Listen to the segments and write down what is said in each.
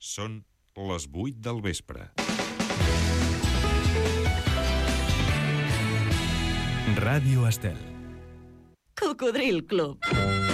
Són les 8 del vespre. Ràdio Estel. Cocodril Club.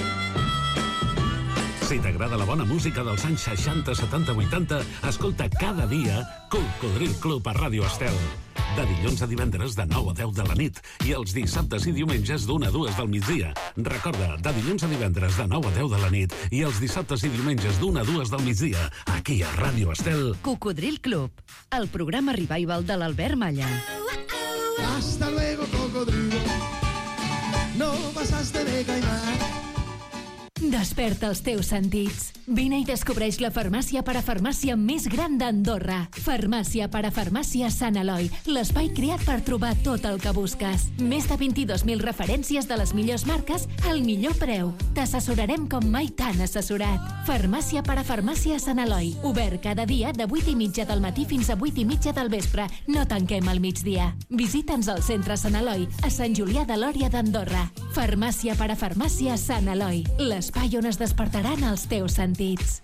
Si t'agrada la bona música dels anys 60, 70, 80, escolta cada dia Cocodril Club a Ràdio Estel. De dilluns a divendres de 9 a 10 de la nit i els dissabtes i diumenges d'1 a 2 del migdia. Recorda, de dilluns a divendres de 9 a 10 de la nit i els dissabtes i diumenges d'1 a 2 del migdia, aquí a Ràdio Estel. Cocodril Club, el programa revival de l'Albert Malla. Hasta luego, cocodrilo. No pasaste de caimán. Desperta els teus sentits. Vine i descobreix la farmàcia parafarmàcia més gran d'Andorra. Farmàcia parafarmàcia Sant Eloi, l'espai creat per trobar tot el que busques. Més de 22.000 referències de les millors marques al millor preu. T'assessorarem com mai t'han assessorat. Farmàcia parafarmàcia Sant Eloi, obert cada dia de 8:30 del matí fins a 8:30 del vespre. No tanquem al migdia. Visita'ns al centre Sant Eloi, a Sant Julià de Lòria d'Andorra. Farmàcia parafarmàcia Sant Eloi, l'espai on es despertaran els teus sentits.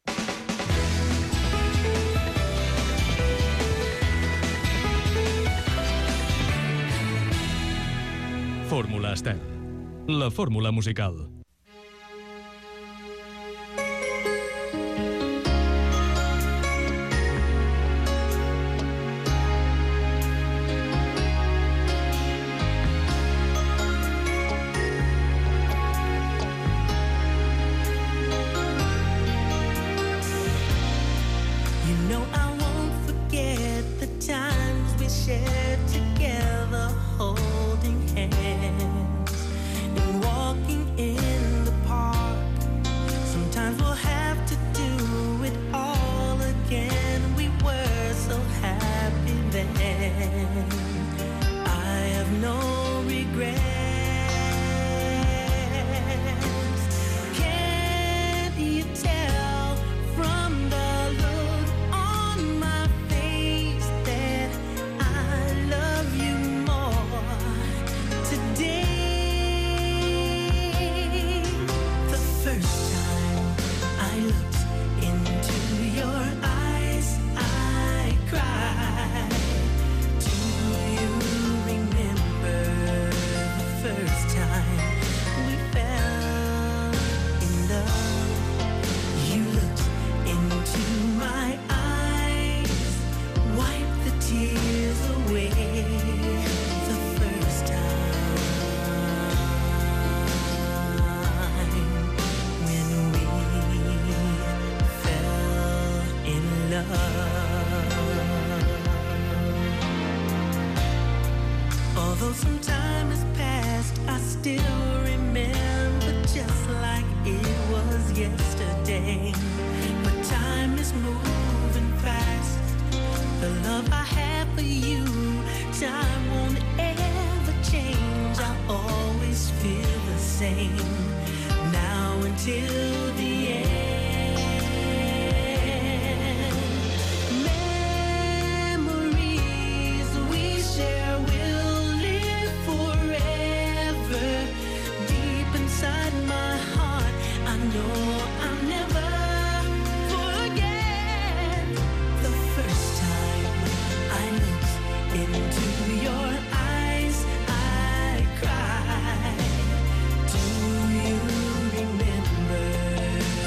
Fórmula Estel. La fórmula musical. Do you remember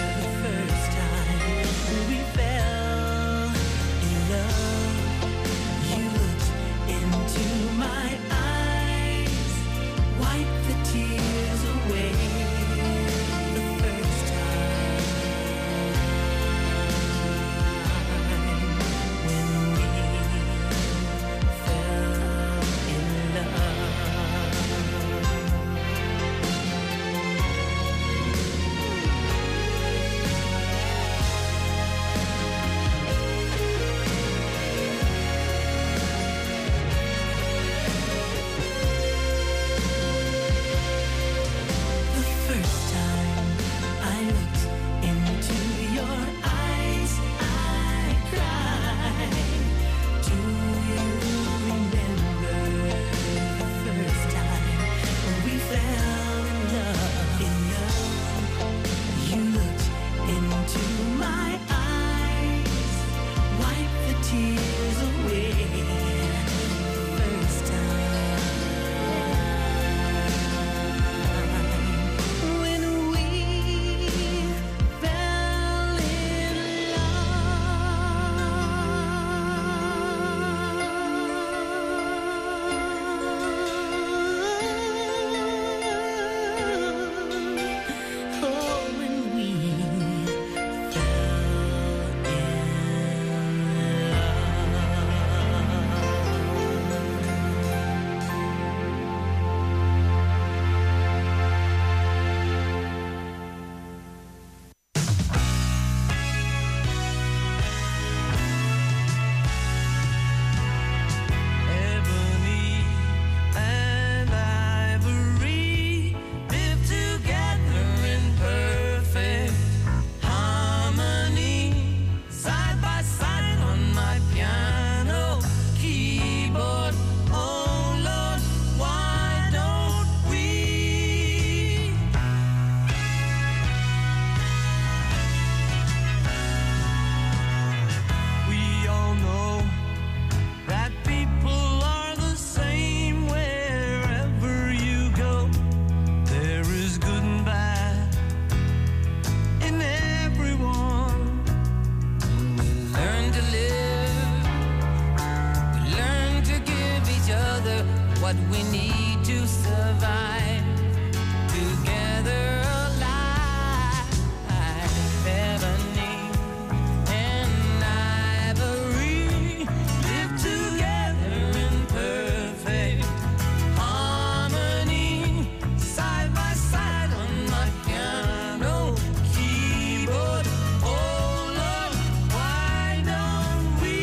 what we need to survive. Together alive, ebony and ivory live together in perfect harmony, side by side on my piano keyboard. Oh Lord, why don't we?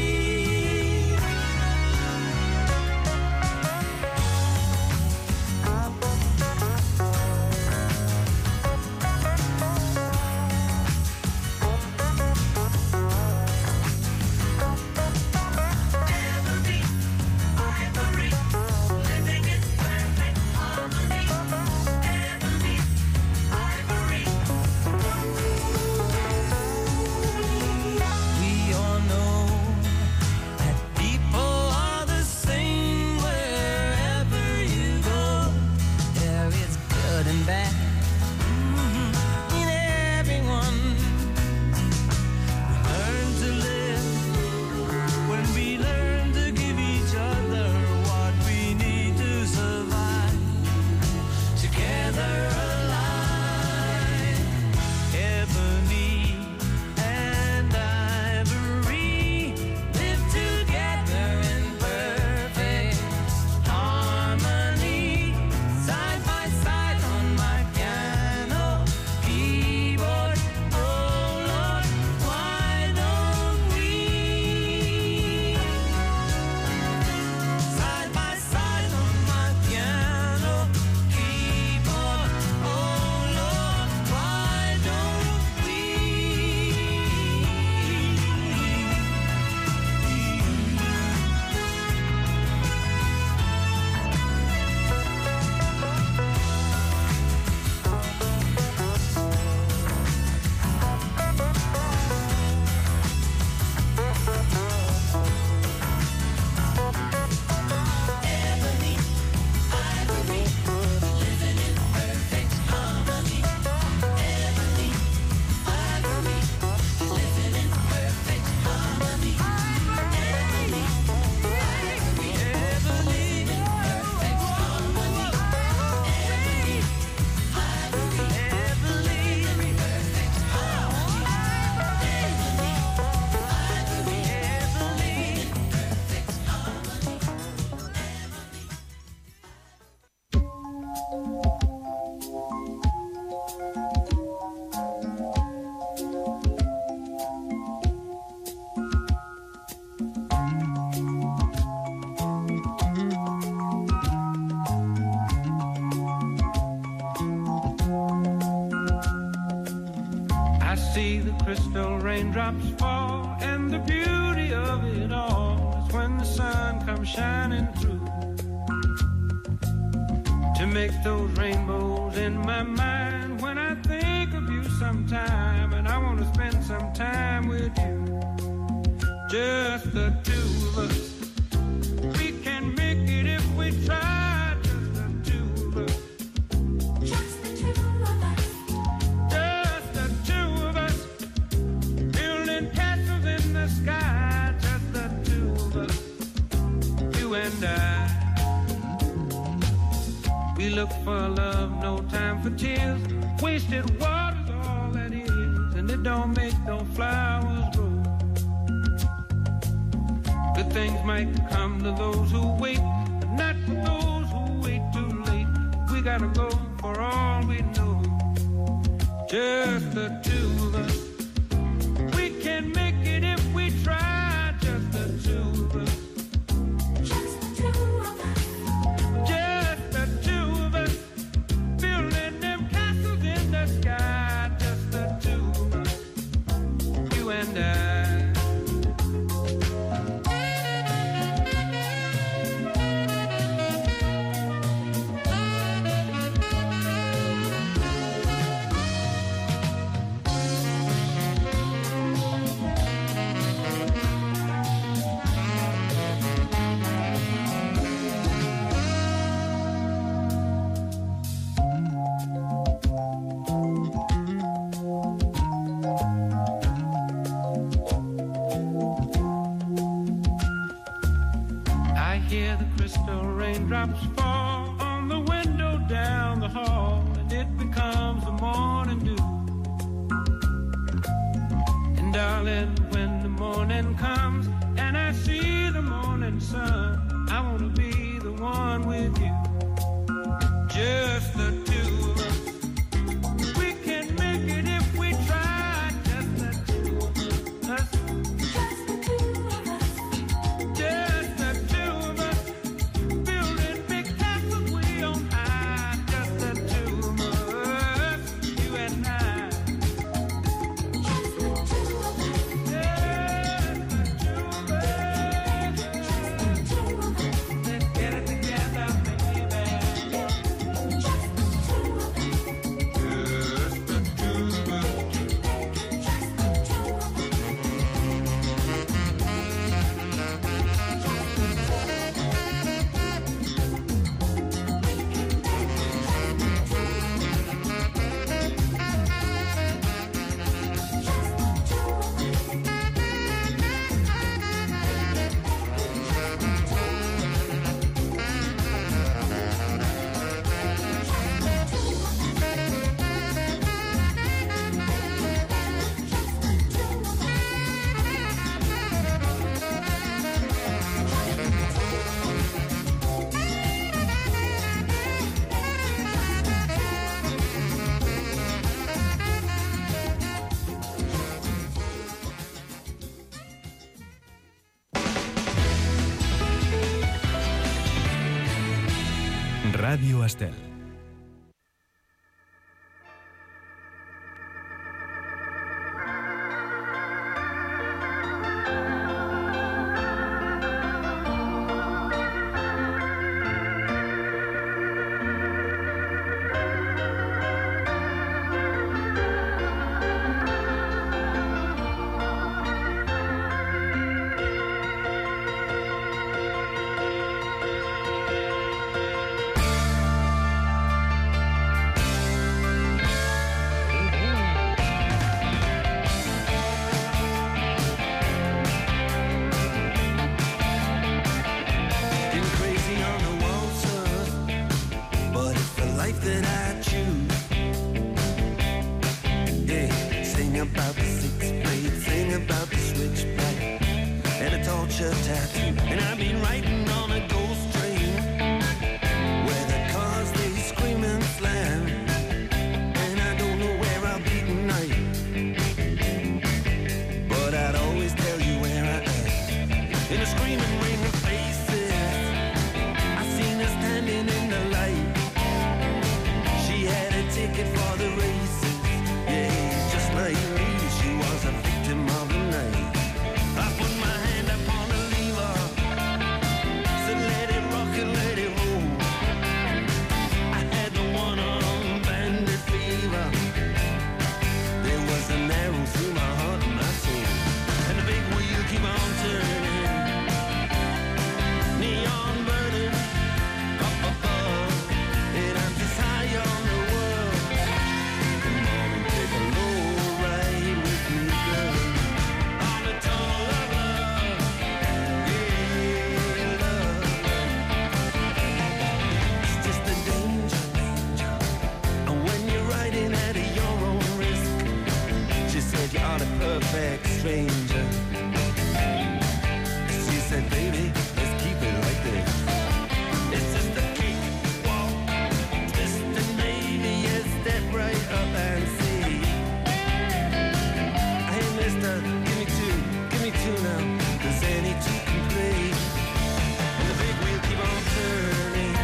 We all know that people are the same wherever you go. There is good and bad in everyone. We learn to live when we learn to give each other what we need to survive. Together alive, ebony and ivory live together in perfect harmony, side by side on my piano keyboard. Oh Lord, why don't we? Side by side on my piano keyboard. Oh Lord, why don't we? Ebony, ivory, living in perfect harmony. Ebony, ivory, living in perfect harmony. Ebony, ivory, living in perfect harmony. Ebony, ivory, living in perfect harmony. Ebony, ivory, living in perfect harmony. I see the crystal raindrops fall, and the beauty of it all is when the sun comes shining through to make those rainbows in my mind. When I think of you sometime, and I want to spend some time with you, just the two of us. We can make it if we try, just the two of us. Just the two of us, building castles in the sky. Just the two of us, you and I. We look for love, no time for tears. Wasted water's all that is, and it don't make no flowers grow. Good things might come to those who wait, but not for those who wait too late. We gotta go for all we know. Just the two of us. We can make it if we try. Just the two of us. Just the two of us. Just the two of us. Building them castles in the sky. Just the two of us. You and I. hear the crystal raindrops fall on the window down the hall, and it becomes the morning dew. And darling, when the morning comes and I see the morning sun, I want to be the one with you, just the two of us. We can make it if we try, just the two of us. Just the two of us. Just the two of us. Building big castles way on high, just the two of us, you and I. Just the two of us. Just the two of us. Just the two of us. Let's get it together, baby. Just the two of us. Just the two of us. Ràdio Estel. Been crazy on the waltzer, but it's the life that I choose. Yeah, sing about the six blade, sing about the switchback, and a torture tattoo. And I've been riding on a ghost train, where the cars they scream and slam, and I don't know where I'll be tonight, but I'd always tell you where I am. In a screaming ring of faces, I seen her standing in the light. She had a ticket for the races. Yeah, just like me, she was a victim of the night. I put my hand upon the lever, said let it rock and let it roll. I had the one-armed bandit fever. There was an arrow through my heart and my soul, and the big wheel keep on turning. Neon burning up above, and I'm just high on the world. Come on and take a low ride with me, girl, on a tunnel of love. Yeah, love. It's just a danger, danger. And when you're riding at your own risk, she said you are the perfect stranger. She said, baby, let's keep it like this. It's just a cake walk, twist and maybe a step right up and see. Hey, mister, give me two now, 'cause any two can play. And the big wheel keep on turning,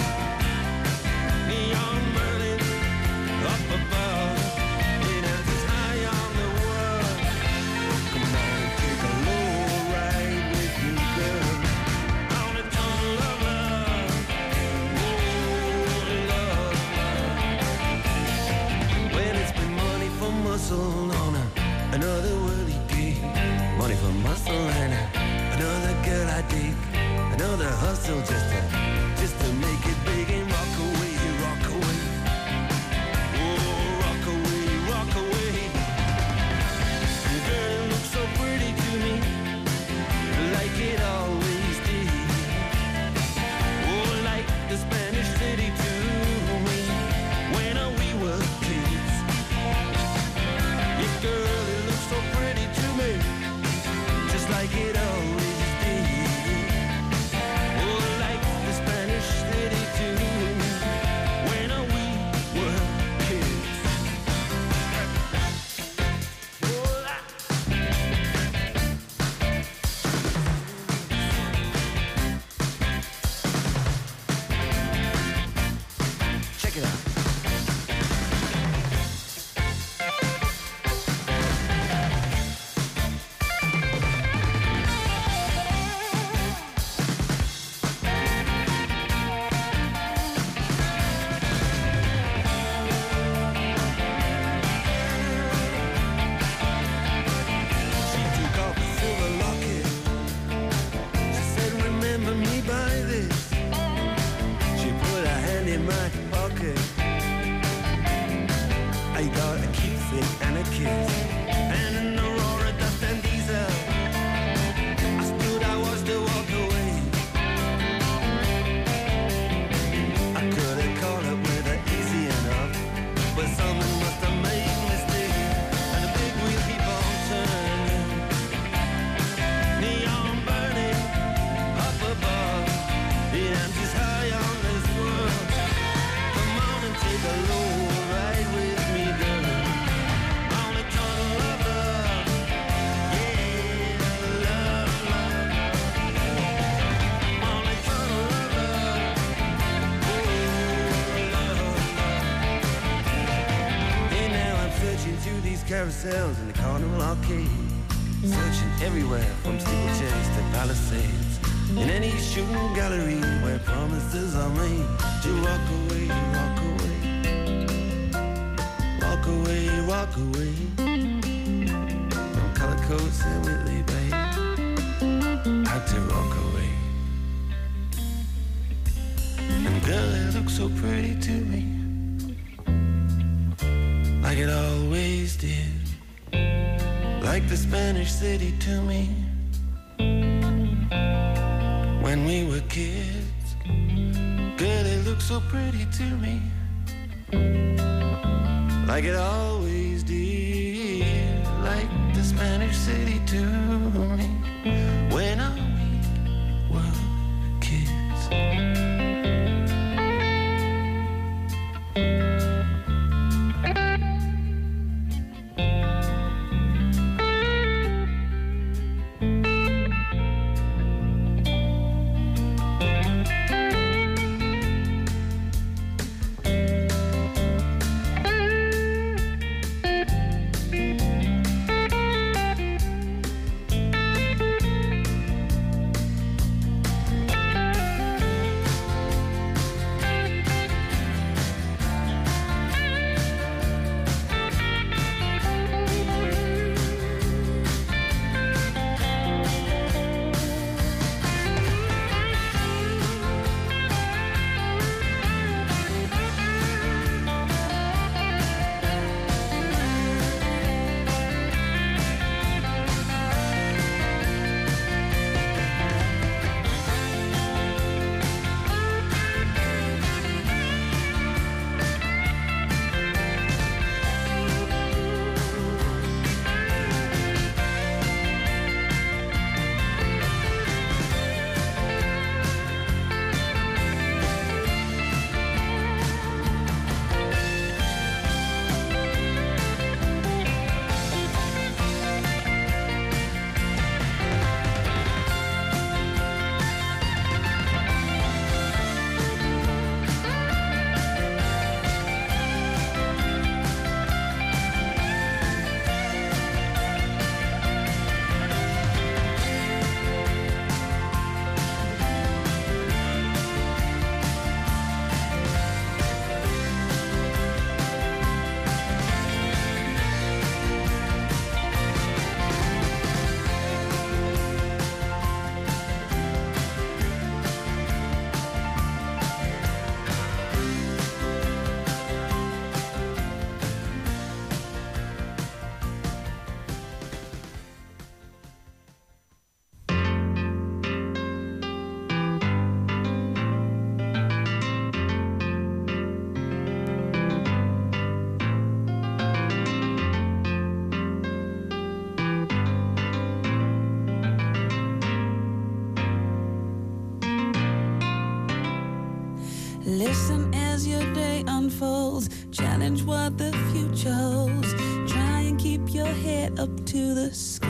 neon burning up above, and I'm just high on the world. Come on, take a low ride with me, girl, on a tunnel of love. Oh, love, love. When it's been money for muscle on another worldly gig, money for muscle and another girl I dig, another hustle just to make it big and rock away, rock away. Oh, rock away, rock away. Your girl looks so pretty to me, like it always did. like it always did. Oh, like the Spanish city too, when we were kids. Oh, check it out. She took off a silver locket. She said, remember me by this. She put her hand in my pocket. I got a keepsake and a kiss. And an Aurora, dust and diesel. I stood, I watched her walk away. I could have caught up with her easy enough, but someone must have made a mistake. And the big wheel keep on turning. Neon burning up above. Yeah, I'm just high on this world. Come on and take a low ride with me, girl. On a tunnel of love. Yeah, love, love. On a tunnel of love. Oh, love, love. And now I'm searching through these carousels in the Carnival Arcade. Searching everywhere from steeplechase to Palisades. In any shooting gallery where promises are made to walk away, walk away. Walk away, walk away. From color coats and Whitley Bay. Had to walk away. And girl, it looks so pretty to me, like it always did. Like the Spanish city to me, when we were kids. Girl, it looks so pretty to me, like it always did. Like the Spanish city to me, when we were kids. Listen as your day unfolds. Challenge what the future holds. Try and keep your head up to the sky.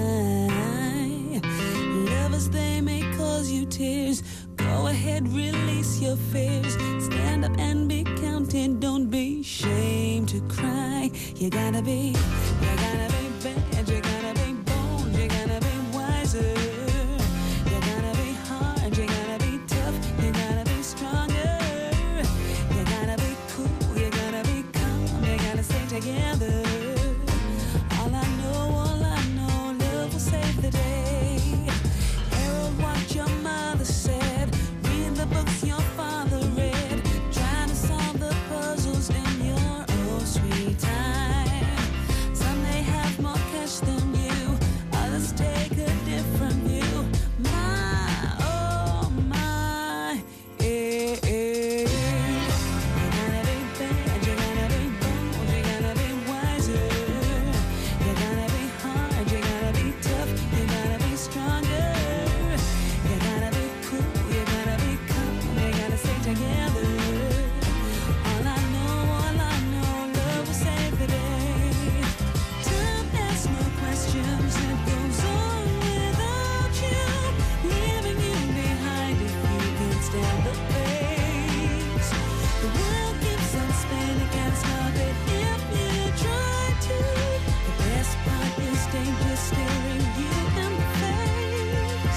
Lovers, they may cause you tears. Go ahead, release your fears. Stand up and be counted. Don't be ashamed to cry. You gotta be bad. You gotta be bold. You gotta be wiser. You gotta be hard. You gotta be tough. You gotta be stronger. You gotta be cool. You gotta be calm. You gotta stay together. All I know, love will save the day. Harold, what your mother said. Read the books your father read. Trying to solve the puzzles in your own sweet time. Some may have more cash than you. Others take a different view. My, oh my, eh, eh. You gotta be bad, you gotta be bold, you gotta be wiser. You gotta be hard, you gotta be tough, you gotta be stronger. You gotta be cool, you gotta be calm, you gotta stay together. All I know, love will save the day. Time asks no questions, it goes on without you, leaving you behind if you can't stand the pace. The world keeps on spinning, can't stop it if you try to. The best part is danger staring you in the face.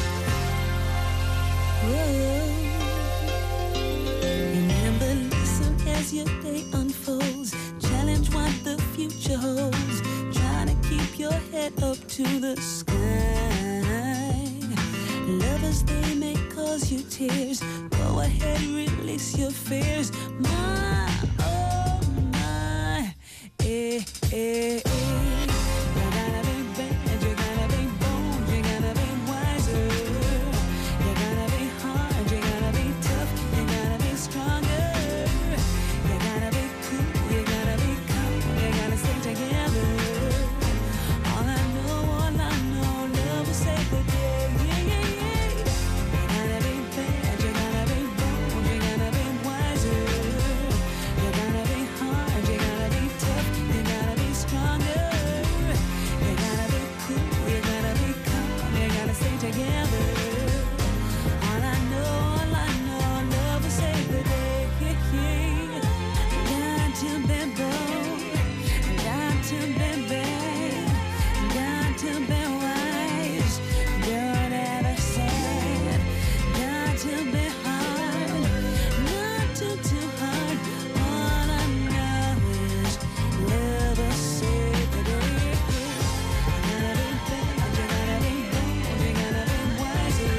Whoa. Remember, listen as your day unfolds. Challenge what the future holds. Try to keep your head up to the sky. Lovers, they may cause you tears. Go ahead, release your fears. My, oh my, eh, eh, eh. You gotta be bad, you gotta be bold, you gotta be wiser. You gotta be hard, you gotta be tough, you gotta be stronger. You gotta be cool, you gotta be calm, you gotta stay together. All I know, love will save the day. Yeah, yeah, yeah. You gotta be bad, you gotta be bold, you gotta be wiser. You gotta be hard, you gotta be tough, you gotta be stronger. You gotta be cool, you gotta be calm, you gotta stay together. All I know, love will save the day. Got to be bold, got to be bad, got to be wise. Don't ever say, got to be hard, not too hard. All I know is love will save the day. You gotta be bad, you gotta be bold, you gotta be wiser.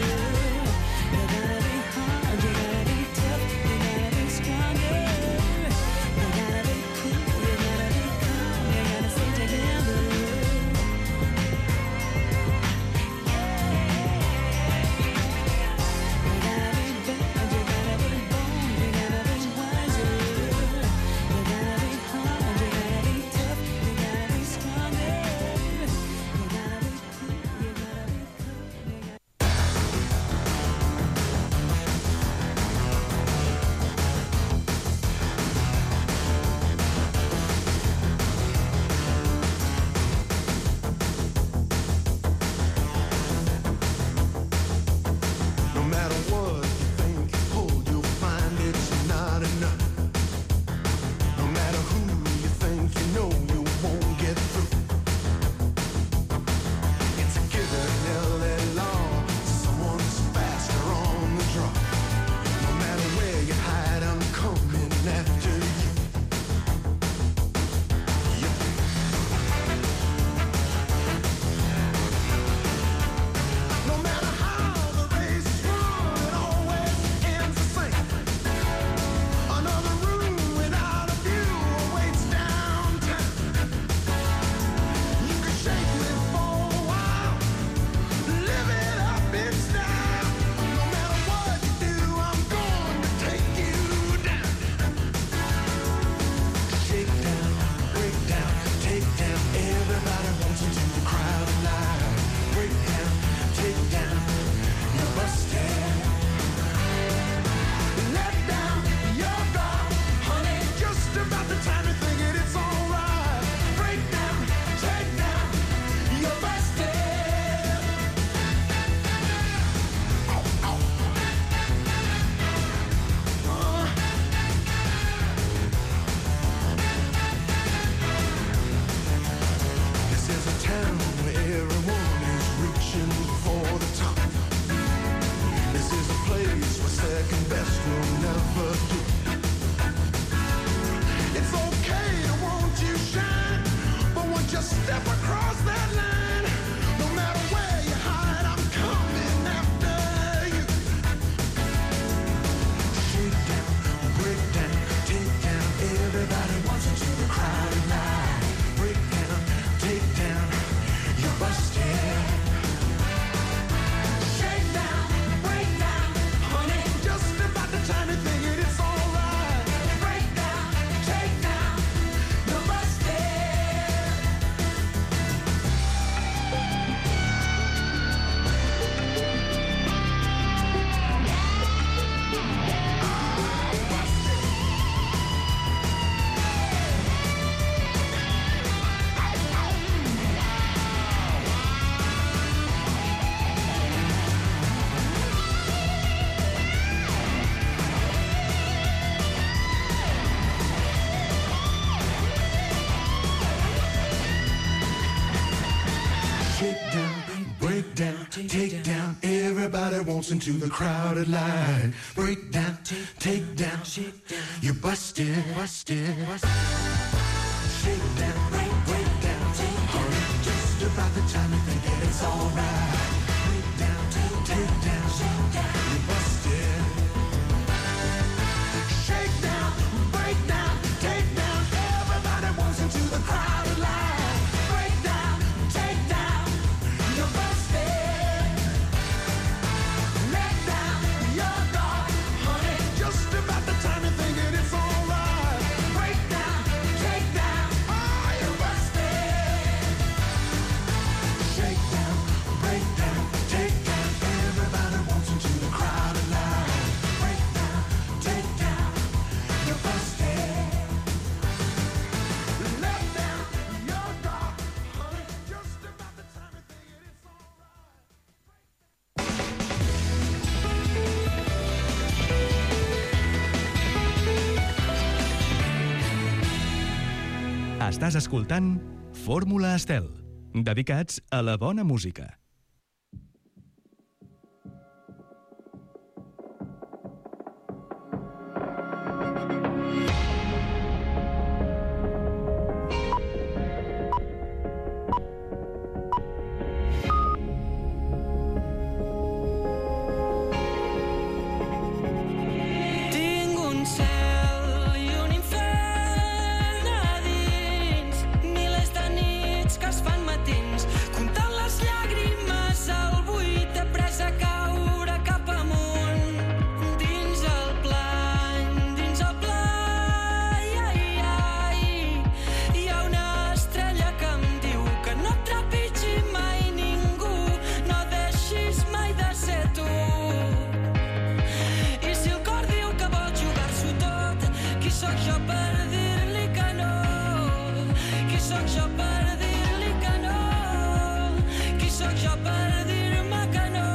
take down. Everybody wants into the crowded line. Break down, take down. You're busted, busted. Shake down, break down. Hurry, just about the time you think that it's alright. Break down, take down. You're busted. Shake down, break down, take down. Everybody wants into the crowded line. Break down, take down. You're busted. Let down your guard, honey. Just about the time you're thinking it's alright. Break down, take down. Oh, you're busted. Shake down, break down, take down. Everybody wants into the crowded line. Break down, take down. You're busted. Let down your guard, honey. Just about the time you're thinking it's alright. Estàs escoltant Fórmula Estel, dedicats a la bona música. Tinc un cel i un infern a dins, milers de nits que es fan matins, comptant les llàgrimes al buit, de pressa a caure cap amunt. Dins el pla, ai, ai, hi ha una estrella que em diu que no et trepitgi mai ningú, no deixis mai de ser tu. I si el cor diu que vol jugar-s'ho tot, qui sóc jo per dir-li que no? Qui sóc jo per dir-li que no? Qui sóc jo per dir-me que no?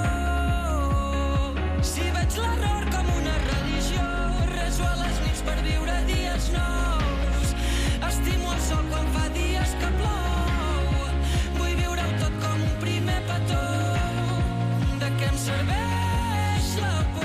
Si veig l'error com una religió, reso a les nits per viure dies nous. Estimo el sol quan fa dies que plou. Vull viure-ho tot com un primer petó. De què em serveix la por?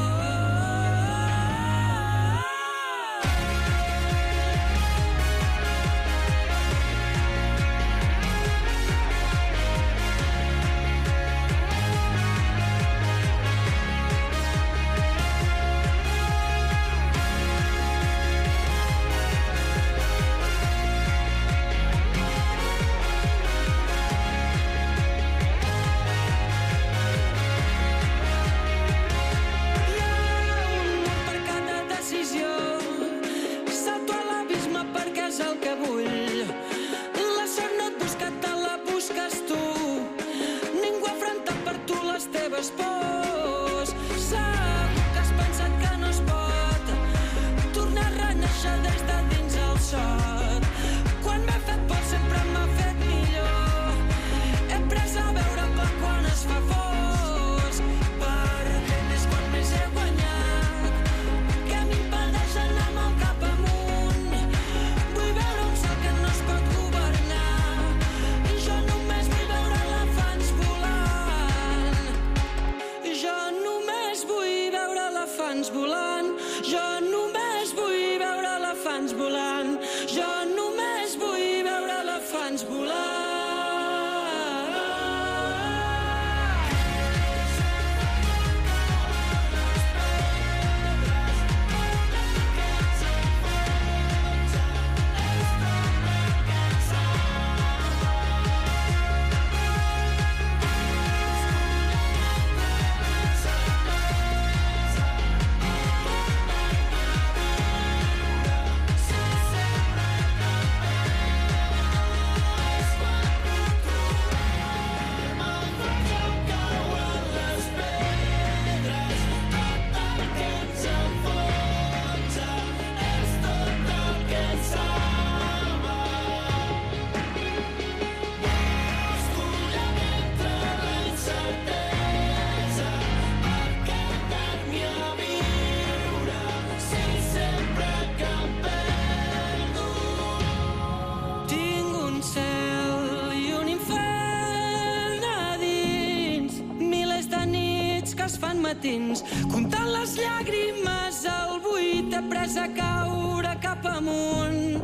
Hi ha un mur per cada decisió. Salto a l'abisme perquè és el que vull. La sort no et busca, te la busques tu. Ningú ha afrontat per tu les teves pors. Segur que has pensat que no es pot tornar a renéixer des de dins el sot. Quan m'he fet por sempre m'ha fet millor. He après a veure clar quan es fa fosc, perquè és quan més he guanyat, que m'impedeix anar amb el cap amunt. Vull veure un cel que no es pot governar, i jo només vull veure elefants volant. matins, comptant les llàgrimes al buit, après a caure cap amunt.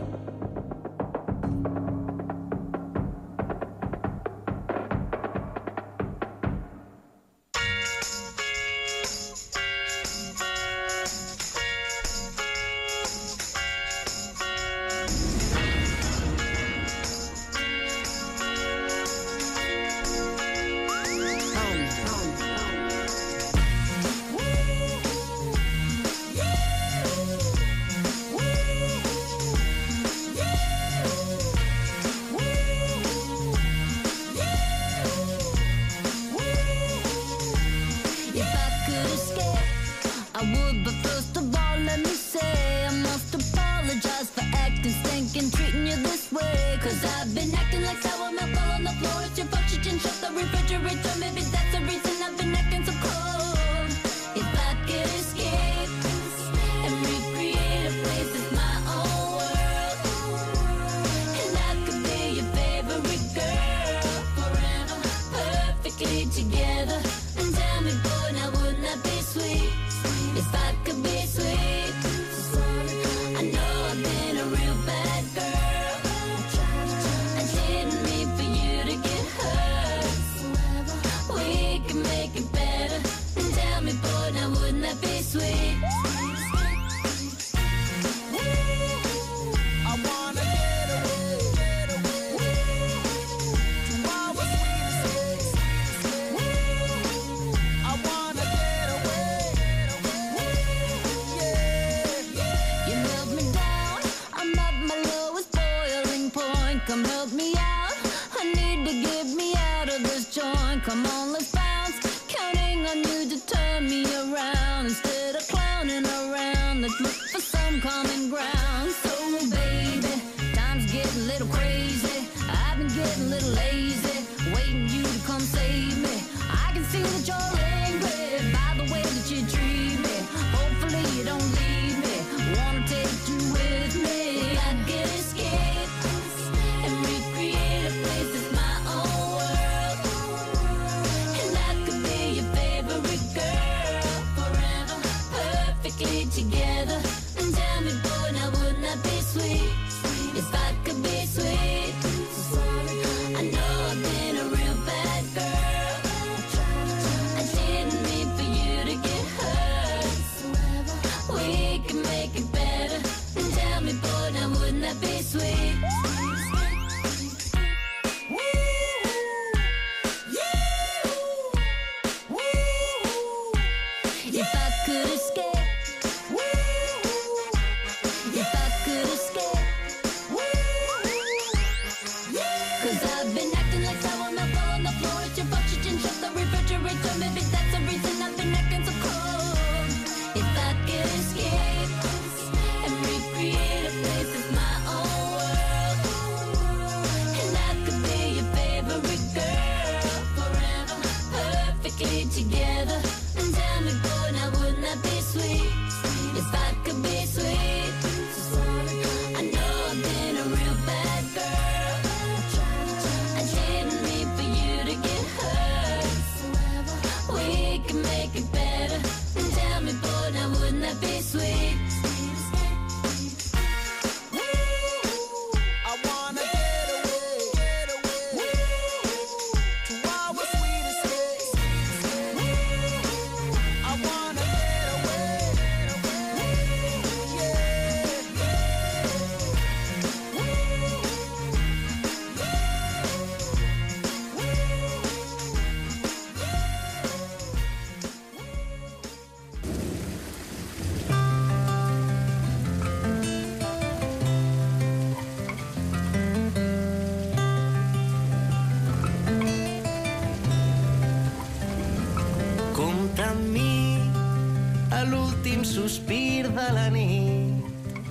Sospir de la nit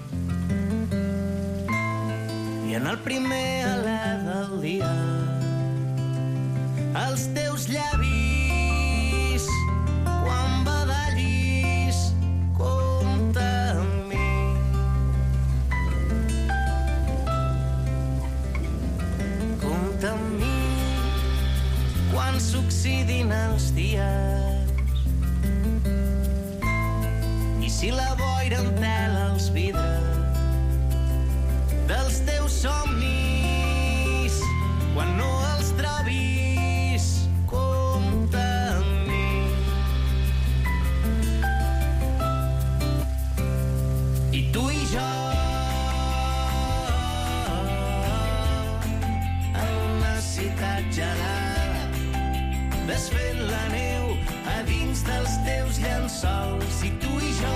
i en el primer alè del dia els teus llavis quan badallis compta amb mi compta amb mi quan s'oxidin els dies I si la boira empela els vidres dels teus somnis, quan no els trobis, compta amb mi. I tu i jo en una ciutat gelada, desfent la neu a dins dels teus llençols. I tu i jo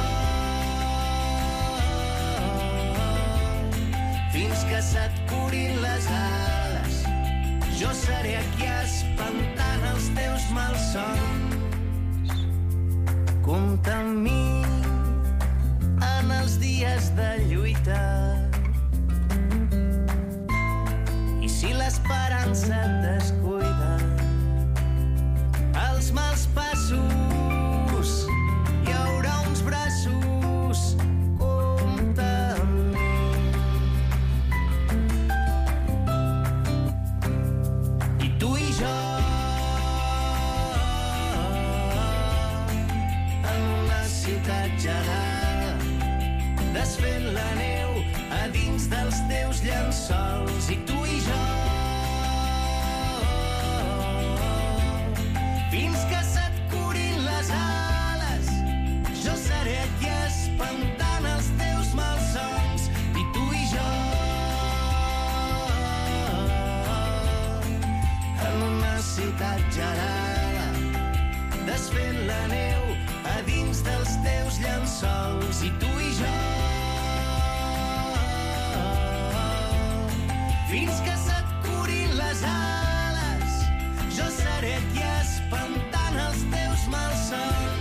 fins que se't curin les ales, jo seré aquí espantant els teus malsons. Compta amb mi en els dies de lluita, i si l'esperança et descuida, els mals passos, hi haurà uns braços. Compta amb mi. I tu i jo en una ciutat gelada, desfent la neu a dins dels teus llençols. I tu i jo fins que se't curin les ales, jo seré aquí espantant els teus malsons. I tu i jo en una ciutat gelada, desfent la neu a dins dels teus llençols. I tu i jo fins que se't curin les ales, jo seré aquí espantant els teus malsons.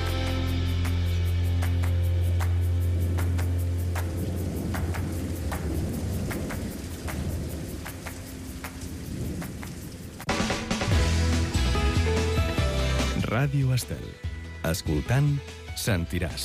Ràdio Estel. Escoltant, sentiràs.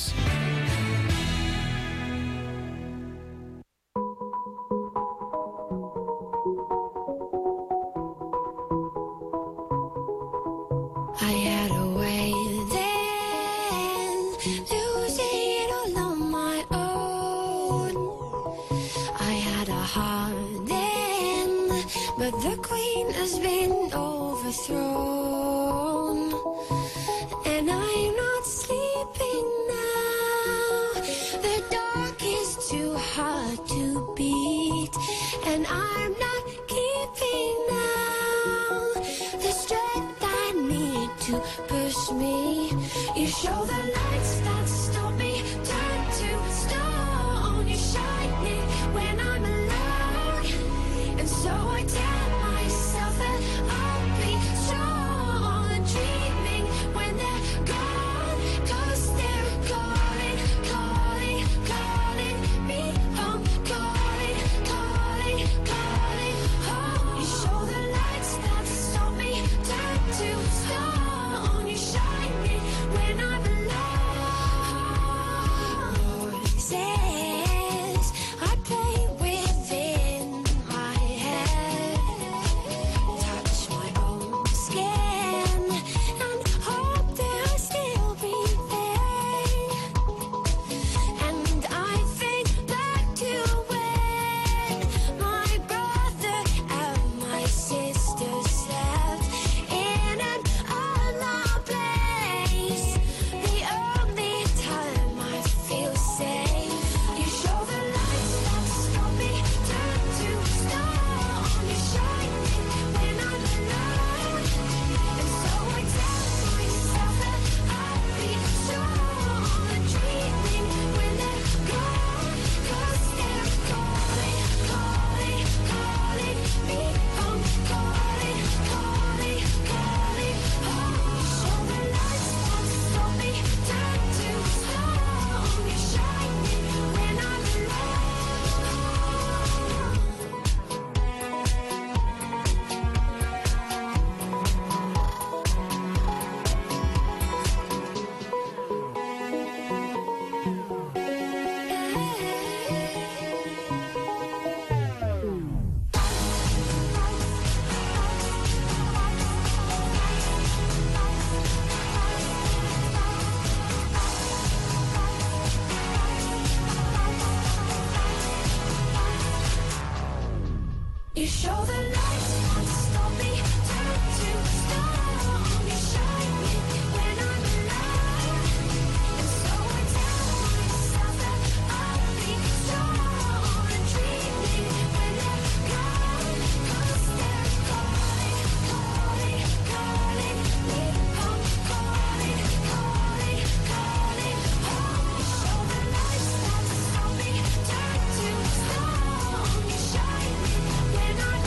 I had a way then, losing it all on my own. I had a heart then, but the queen has been overthrown. And I'm not sleeping now. The dark is too hard to beat, and I'm not keeping now the strength I need to push me. You show the lights that stop me, turn to stone. You're shining when I'm alone, and so I tell myself that I'll be strong. And dreaming when they're gone, 'cause they're calling, calling, calling me home, calling, calling, calling home. You show the lights that stop me, turn to stone. You're shining when I'm alone. Voices I play within my head, show the light, stop me, turn to stone. You shine me when I'm alone. And so I tell myself that I'll be strong and treat me when they're gone. 'Cause they're calling, calling, calling me home, calling, calling, calling home. You show the light, stop me, turn to stone. You shine me when I'm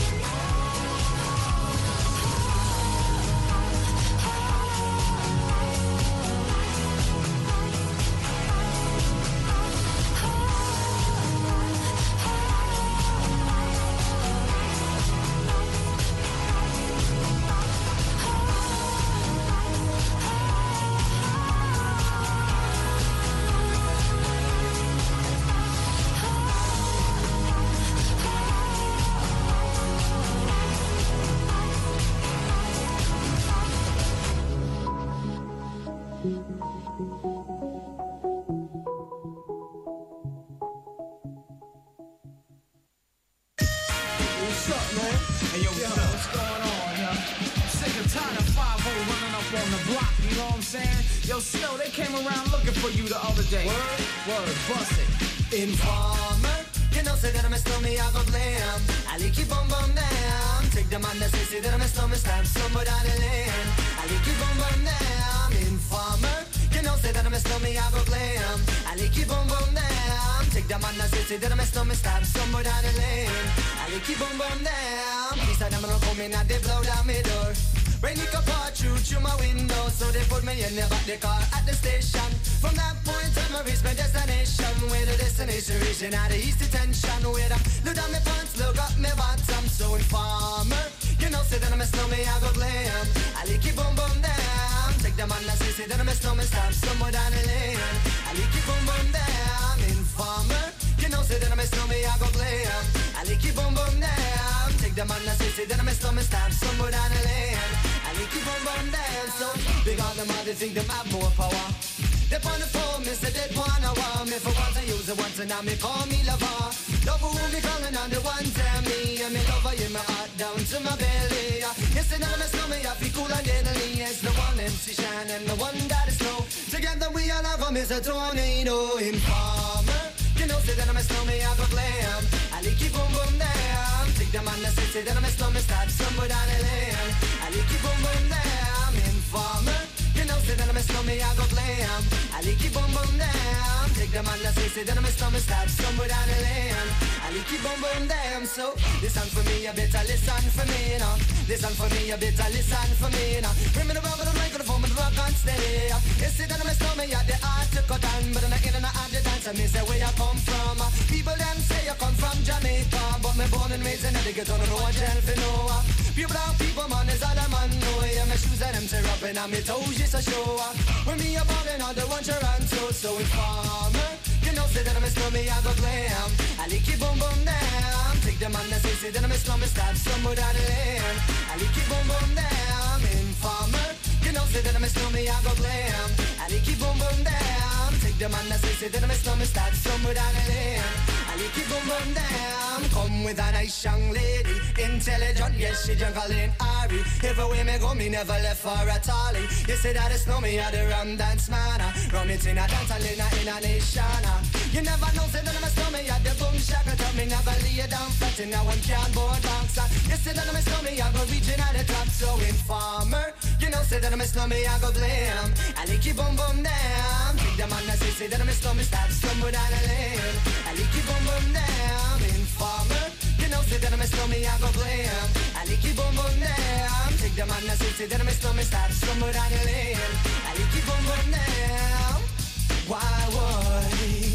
What's up, man? Hey, yo, what's going on, yo? I'm sick and tired of 5-0 running up on the block, you know what I'm saying? Yo, Snow, they came around looking for you the other day. Word, bust it. Informer, you know, say that I'm a stormy, I go glam. I like you bum bum down. Take the man that say that I'm a stormy, stab somebody down the lane. I like you bum bum down. Informer, you know, say that I'm a stormy, I go glam. I like you bum bum down. Take the man that say that I'm a stormy, stab somebody down the lane. I like you bum bum down. He said I'm gonna come in and they blow down my door. Rain it could pour through my window, so they put me in the back the car at the station. From that point on, I reached my destination. Where the destination reaching out the east detention. Where I look down my pants, look up my bottom. So informer, you know, say that I'm a snowman, I go glam. I like you boom boom down. Take the man that say that I'm a snowman, stab somewhere down the lane. I like you boom boom down. Informer, you know, say that I'm a snowman, I go glam. I like you boom boom down. Take the man that say that I'm a snowman, stab somewhere down the lane. I like you boom boom down. So big on them all, they think them have more power. They on the phone, me say they wanna want me. For once I use it once and now me call me lover. Love who me calling on the one tell me. And me lover in my heart down to my belly. Yes, and I'm a snowman, I feel cool and deadly. It's the one MC Shine and the one that is snow. Together we all have come as a tornado. Informer, you know, say that I'm a snowman, I go glam. I like you boom boom down. Take the man that say that I'm a snowman, start somewhere down the lane. I like you boom boom down. Informer, you know, say that I'm a snowman, I go glam. I like you boom boom down. Take the man that say that I'm a snowman, start somewhere down the lane. I like you boom boom down. So listen for me, you better listen for me, now. Listen for me, you better listen for me, now. Bring me the rubber, the microphone, the rock and steady. You say that I'm a snowman, you the art to cut on, but I'm not in and out the dance. And me say where you come from. People them say you come from Jamaica, but me born and raised in Connecticut, don't know what hell for know. Pure brown people, man, is all a man know. Yeah, my shoes and them tear up and my toes just a show. When me a ballin', all the ones you run to. So informer, you know, say that I'm a snowman, I go glam. I like you boom boom down. Take the man that say that I'm a snowman, start somewhere down the lane. I like you boom boom down. Informer, you know, say that I'm a snowman, I go glam. I like you boom boom down. Take the man that say that I'm a snowman, start somewhere down the lane. I like you boom boom down. Come with a nice young lady, intelligent, yes, she juggling Ari. Everywhere me go, me never left for a tally. You say that it's me, I the rum dance man. Rum it in a dance, I in a nation. You never know, say that I'm a snowman, I the boom shaka. Tell me never lay down flat in a one cardboard box. You say that I'm a snowman, I go reaching at the top. So informer, you know, say that I'm a snowman, I go glam. I like you boom boom down. Take the man that say that I'm a snowman, start somewhere down the lane. I like you boom boom down. Informer, you know, say that I'm a snowman, I go glam. I like you boom boom down. Take the man that say that I'm a snowman, start somewhere down the lane. I like you boom boom down. Why would?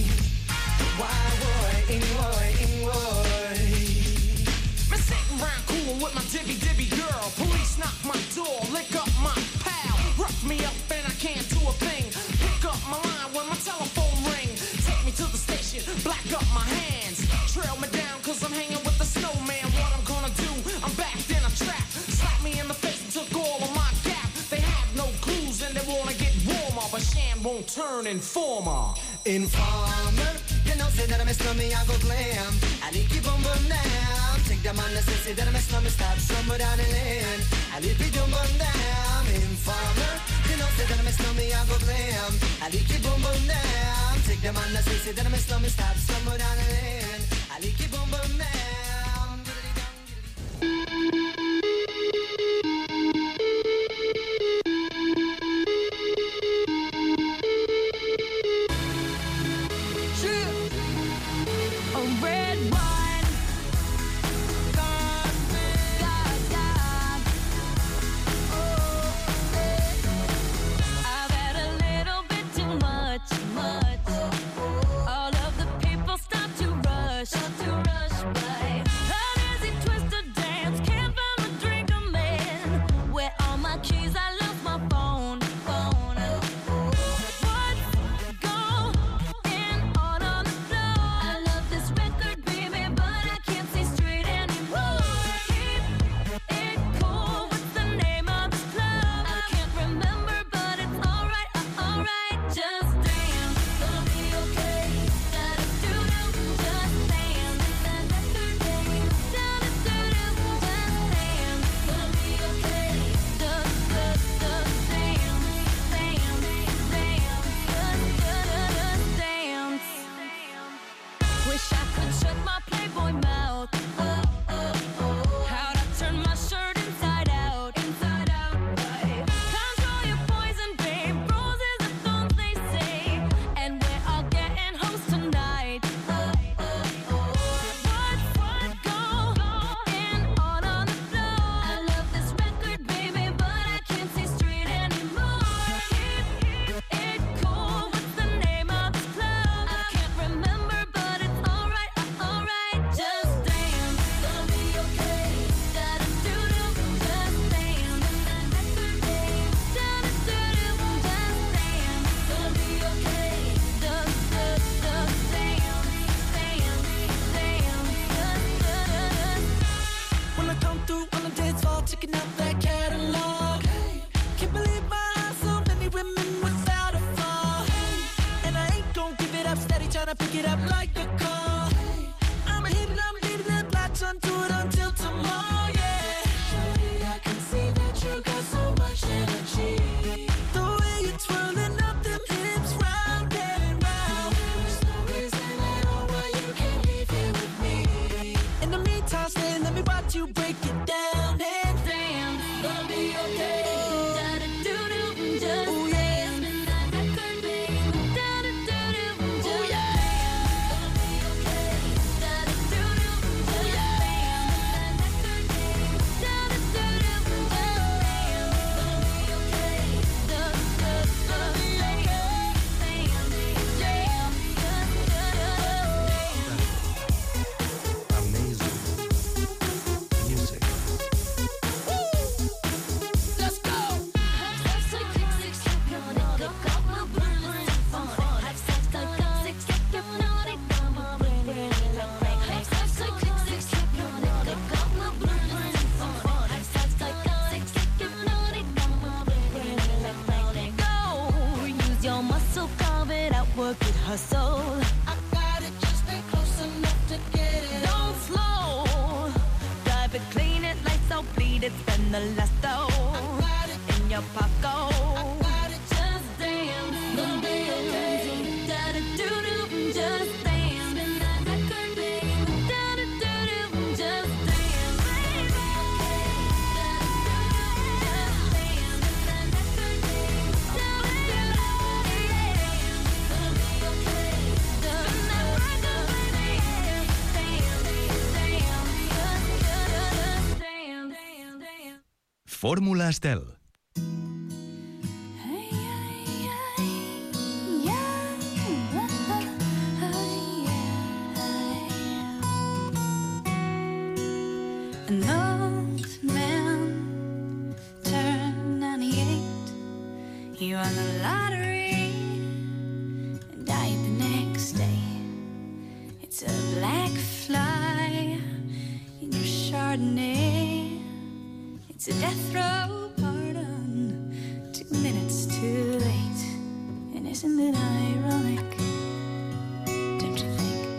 Me sitting round cool with my dibby girl. Police knock my door, lick up my pal. Rough me up and I can't do a thing. Pick up my line when my telephone ring. Take me to the station, black up my hands. Trail me down cause I'm hanging with the snowman. What I'm gonna do, I'm backed in a trap. Slap me in the face and took all of my gap. They have no clues and they wanna get warmer, but Shan won't turn informer. Informer, you know, say that I miss me, I go glam. I need keep on burn down. Take them on the say that I miss me, stop somewhere down the lane. I need be down burn down. Informer, you know say that I miss me, I go glam. I need keep on burn down. Take them on the say that I miss me, stop somewhere down the lane. I need keep on burn down. Fórmula Estel. An old man turned 98. He won the lottery and died the next day. It's a black fly in your Chardonnay. It's a death row pardon, 2 minutes too late. And isn't it ironic? Don't you think?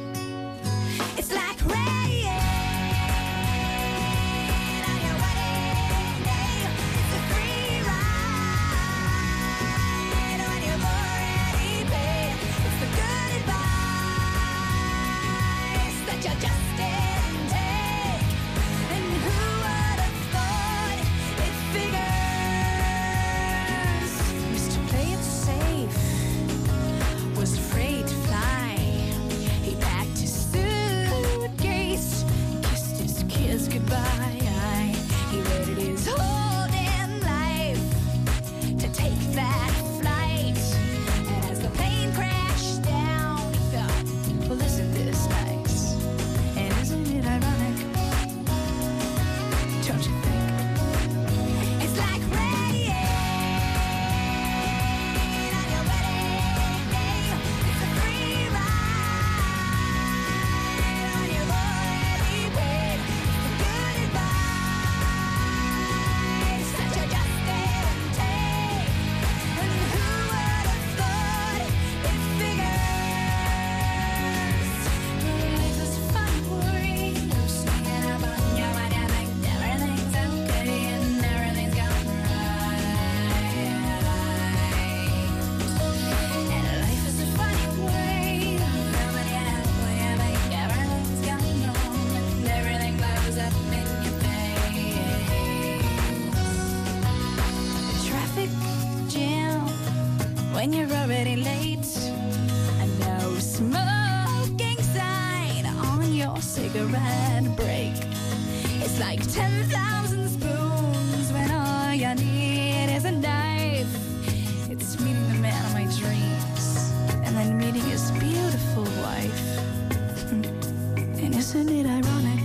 when you're already late. And no smoking sign on your cigarette break. It's like 10,000 spoons when all you need is a knife. It's meeting the man of my dreams and then meeting his beautiful wife. And isn't it ironic?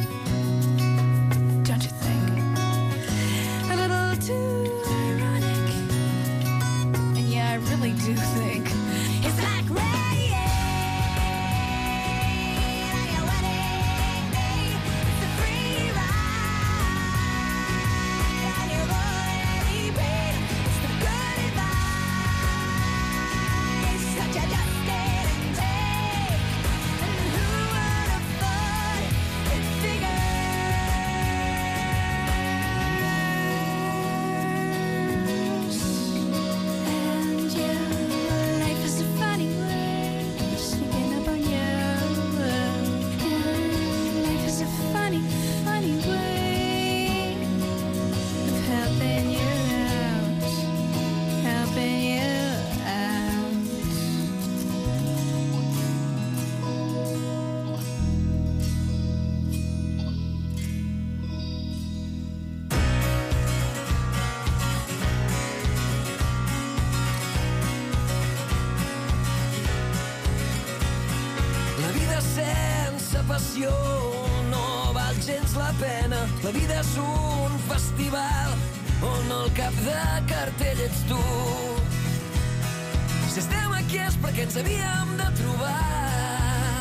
Don't you think? A little too ironic. And yeah, I really do think it's like rain on your wedding day. It's a free ride on your already paid. It's the good advice that you just didn't take. And who would have thought it figures? And yeah, life is a funny way sneaking up on you. Life is a funny, funny way of helping you out, helping you out. La vida sense passió no val gens la pena. La vida és un festival on el cap de cartell ets tu. Si estem aquí és perquè ens havíem de trobar.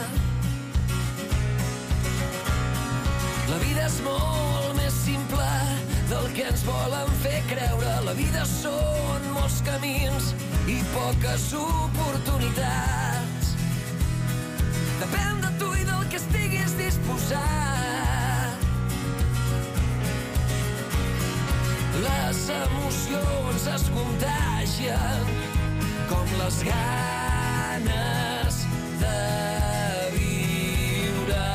La vida és molt més simple del que ens volen fer creure. La vida són molts camins i poques oportunitats. Depèn de tu i del que estiguis disposat. Les emocions es contagien com les ganes de viure.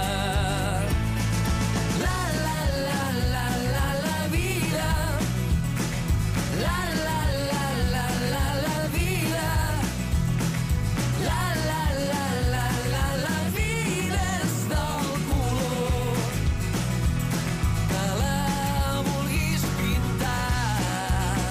La, la, la, la, la, la vida. La, la, la, la, la, la vida. La, la, la, la, la, la vida és del color que la vulguis pintar.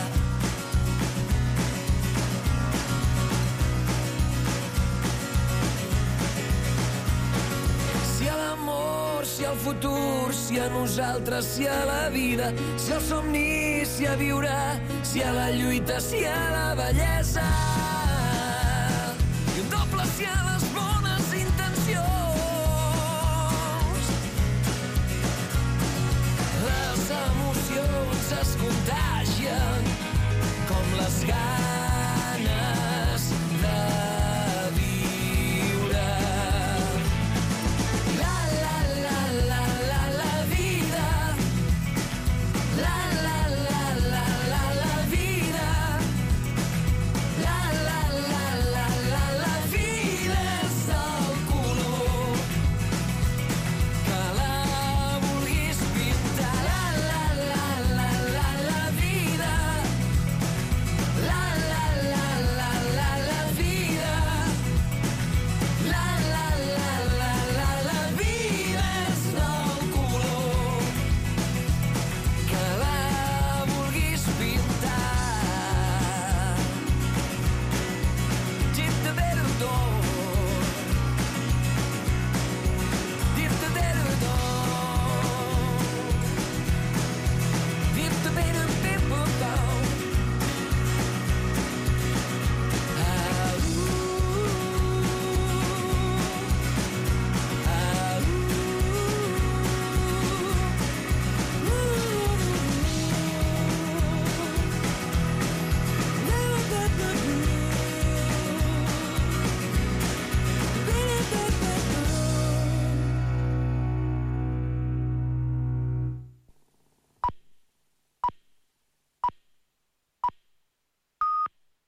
Si a l'amor, si al futur, si a nosaltres, si a la vida, si al somni, si a viure, si a la lluita, si a la bellesa. I un doble si a la